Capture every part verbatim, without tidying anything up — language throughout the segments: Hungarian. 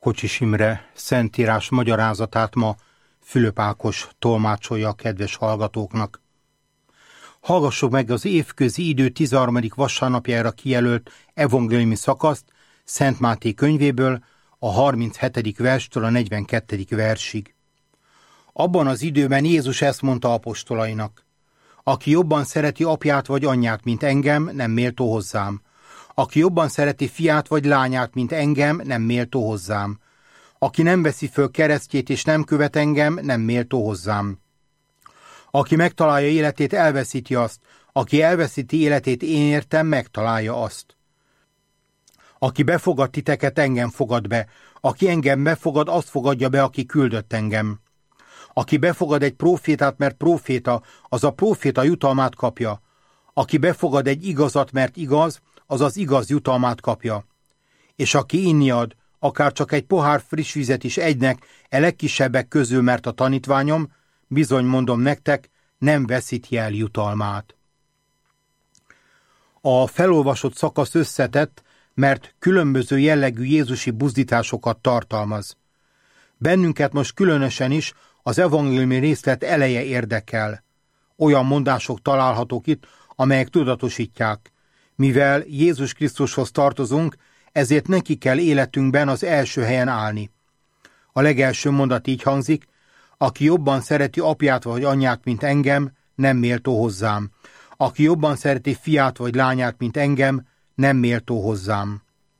Kocsis Imre szentírás magyarázatát ma Fülöp Ákos tolmácsolja a kedves hallgatóknak. Hallgassuk meg az évközi idő tizenharmadik vasárnapjára kijelölt evangéliumi szakaszt Szent Máté könyvéből, a harminchetedik verstől a negyvenkettedik versig. Abban az időben Jézus ezt mondta apostolainak: aki jobban szereti apját vagy anyját, mint engem, nem méltó hozzám. Aki jobban szereti fiát vagy lányát, mint engem, nem méltó hozzám. Aki nem veszi föl keresztjét és nem követ engem, nem méltó hozzám. Aki megtalálja életét, elveszíti azt. Aki elveszíti életét én értem, megtalálja azt. Aki befogad titeket, engem fogad be. Aki engem befogad, azt fogadja be, aki küldött engem. Aki befogad egy prófétát, mert próféta, az a próféta jutalmát kapja. Aki befogad egy igazat, mert igaz, az az igaz jutalmát kapja. És aki inni ad, akár csak egy pohár friss vizet is egynek, e legkisebbek közül, mert a tanítványom, bizony mondom nektek, nem veszíti el jutalmát. A felolvasott szakasz összetett, mert különböző jellegű jézusi buzdításokat tartalmaz. Bennünket most különösen is az evangéliumi részlet eleje érdekel. Olyan mondások találhatók itt, amelyek tudatosítják. Mivel Jézus Krisztushoz tartozunk, ezért neki kell életünkben az első helyen állni. A legelső mondat így hangzik: aki jobban szereti apját vagy anyját, mint engem, nem méltó hozzám. Aki jobban szereti fiát vagy lányát, mint engem, nem méltó hozzám.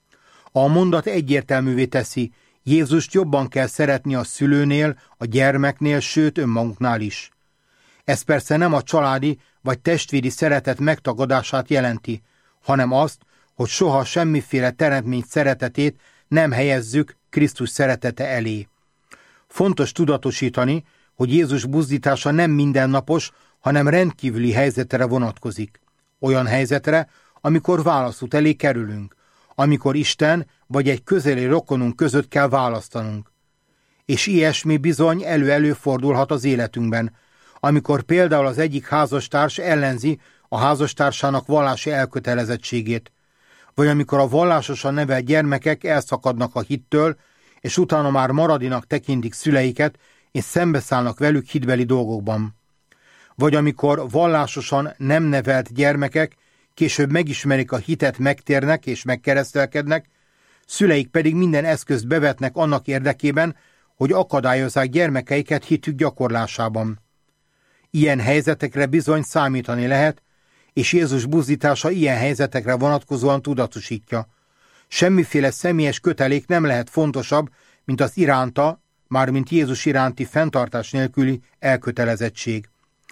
A mondat egyértelművé teszi, Jézust jobban kell szeretni a szülőnél, a gyermeknél, sőt önmagunknál is. Ez persze nem a családi vagy testvéri szeretet megtagadását jelenti, hanem azt, hogy soha semmiféle teremtmény szeretetét nem helyezzük Krisztus szeretete elé. Fontos tudatosítani, hogy Jézus buzdítása nem mindennapos, hanem rendkívüli helyzetre vonatkozik. Olyan helyzetre, amikor válaszút elé kerülünk, amikor Isten vagy egy közeli rokonunk között kell választanunk. És ilyesmi bizony elő-elő fordulhat az életünkben, amikor például az egyik házastárs ellenzi a házastársának vallási elkötelezettségét, vagy amikor a vallásosan nevelt gyermekek elszakadnak a hittől, és utána már maradinak tekintik szüleiket, és szembeszállnak velük hitbeli dolgokban. Vagy amikor vallásosan nem nevelt gyermekek később megismerik a hitet, megtérnek és megkeresztelkednek, szüleik pedig minden eszközt bevetnek annak érdekében, hogy akadályozzák gyermekeiket hitük gyakorlásában. Ilyen helyzetekre bizony számítani lehet, és Jézus buzdítása ilyen helyzetekre vonatkozóan tudatosítja. Semmiféle személyes kötelék nem lehet fontosabb, mint az iránta, mármint Jézus iránti fenntartás nélküli elkötelezettség.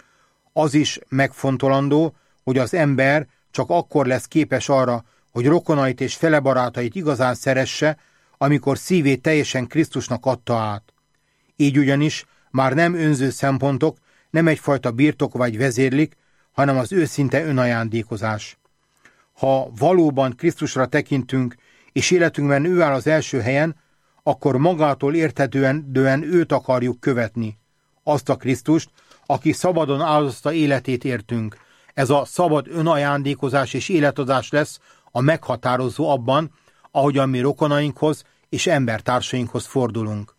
Az is megfontolandó, hogy az ember csak akkor lesz képes arra, hogy rokonait és felebarátait igazán szeresse, amikor szívét teljesen Krisztusnak adta át. Így ugyanis már nem önző szempontok, nem egyfajta birtok vagy vezérlik, hanem az őszinte önajándékozás. Ha valóban Krisztusra tekintünk, és életünkben ő áll az első helyen, akkor magától érthetően őt akarjuk követni. Azt a Krisztust, aki szabadon áldozta életét értünk. Ez a szabad önajándékozás és életadás lesz a meghatározó abban, ahogyan mi rokonainkhoz és embertársainkhoz fordulunk.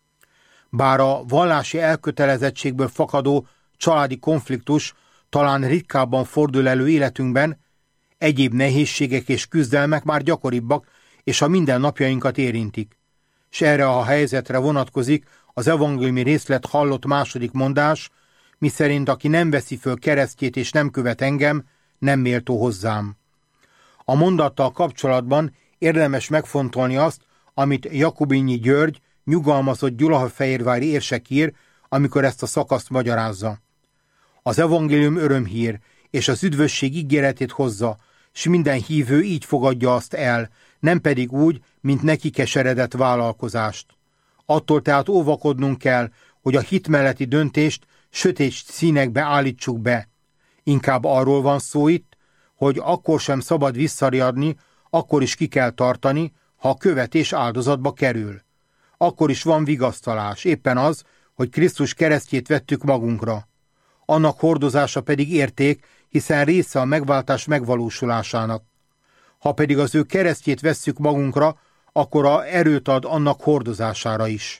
Bár a vallási elkötelezettségből fakadó családi konfliktus talán ritkábban fordul elő életünkben, egyéb nehézségek és küzdelmek már gyakoribbak, és a mindennapjainkat érintik. S erre a helyzetre vonatkozik az evangéliumi részlet hallott második mondás, miszerint aki nem veszi föl keresztjét és nem követ engem, nem méltó hozzám. A mondattal kapcsolatban érdemes megfontolni azt, amit Jakubinyi György, nyugalmazott gyulahafehérvári érsek ír, amikor ezt a szakaszt magyarázza. Az evangélium örömhír, és az üdvösség ígéretét hozza, s minden hívő így fogadja azt el, nem pedig úgy, mint neki keseredett vállalkozást. Attól tehát óvakodnunk kell, hogy a hit melletti döntést sötét színekbe állítsuk be. Inkább arról van szó itt, hogy akkor sem szabad visszariadni, akkor is ki kell tartani, ha a követés áldozatba kerül. Akkor is van vigasztalás, éppen az, hogy Krisztus keresztjét vettük magunkra. Annak hordozása pedig érték, hiszen része a megváltás megvalósulásának. Ha pedig az ő keresztjét vesszük magunkra, akkora erőt ad annak hordozására is.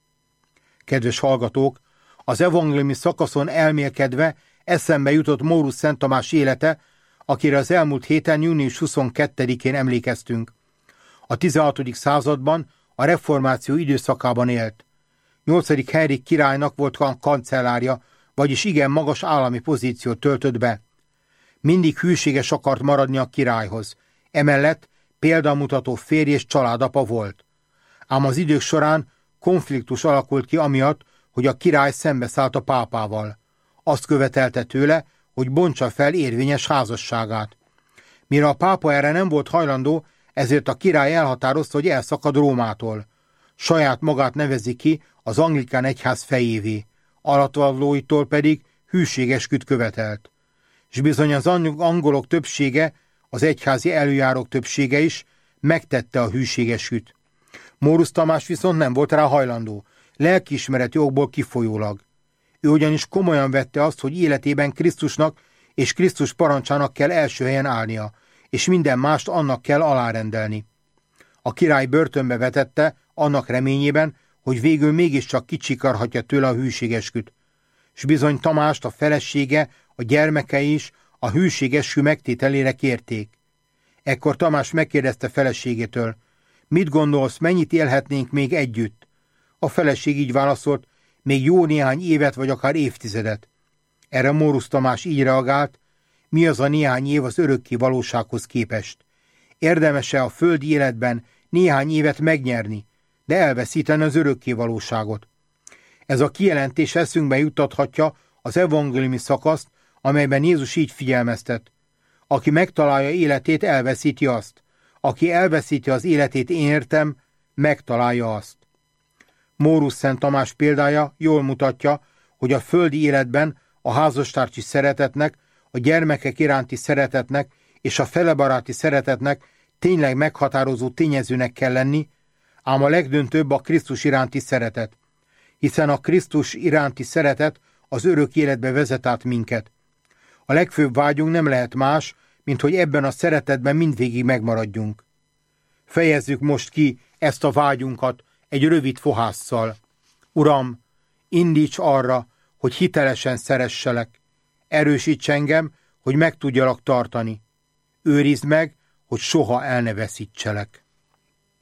Kedves hallgatók, az evangéliumi szakaszon elmélkedve eszembe jutott Mórusz Szent Tamás élete, akire az elmúlt héten június huszonkettedikén emlékeztünk. A tizenhatodik században a reformáció időszakában élt. nyolcadik Henrik királynak volt a kancellárja, vagyis igen magas állami pozíciót töltött be. Mindig hűséges akart maradni a királyhoz, emellett példamutató férj és családapa volt. Ám az idők során konfliktus alakult ki amiatt, hogy a király szembeszállt a pápával. Azt követelte tőle, hogy bontsa fel érvényes házasságát. Mire a pápa erre nem volt hajlandó, ezért a király elhatározta, hogy elszakad Rómától. Saját magát nevezi ki az anglikán egyház fejévé, alattvalóitól pedig hűségesküt követelt. És bizony az angolok többsége, az egyházi előjárók többsége is megtette a hűségesküt. Mórusz Tamás viszont nem volt rá hajlandó, lelkiismereti okból kifolyólag. Ő ugyanis komolyan vette azt, hogy életében Krisztusnak és Krisztus parancsának kell első helyen állnia, és minden mást annak kell alárendelni. A király börtönbe vetette, annak reményében, hogy végül mégiscsak kicsikarhatja tőle a hűségesküt. S bizony Tamást a felesége, a gyermekei is a hűségeskü megtételére kérték. Ekkor Tamás megkérdezte feleségétől, mit gondolsz, mennyit élhetnénk még együtt? A feleség így válaszolt, még jó néhány évet vagy akár évtizedet. Erre Mórusz Tamás így reagált, mi az a néhány év az örökké valósághoz képest? Érdemes-e a földi életben néhány évet megnyerni, de elveszíteni az örökké valóságot? Ez a kijelentés eszünkbe juttathatja az evangéliumi szakaszt, amelyben Jézus így figyelmeztet. Aki megtalálja életét, elveszíti azt. Aki elveszíti az életét, én értem, megtalálja azt. Mórusz Szent Tamás példája jól mutatja, hogy a földi életben a házastársi szeretetnek, a gyermekek iránti szeretetnek és a felebaráti szeretetnek tényleg meghatározó tényezőnek kell lenni, ám a legdöntőbb a Krisztus iránti szeretet, hiszen a Krisztus iránti szeretet az örök életbe vezet át minket. A legfőbb vágyunk nem lehet más, mint hogy ebben a szeretetben mindvégig megmaradjunk. Fejezzük most ki ezt a vágyunkat egy rövid fohásszal. Uram, indíts arra, hogy hitelesen szeresselek. Erősíts engem, hogy meg tudjalak tartani. Őrizd meg, hogy soha el ne veszítselek.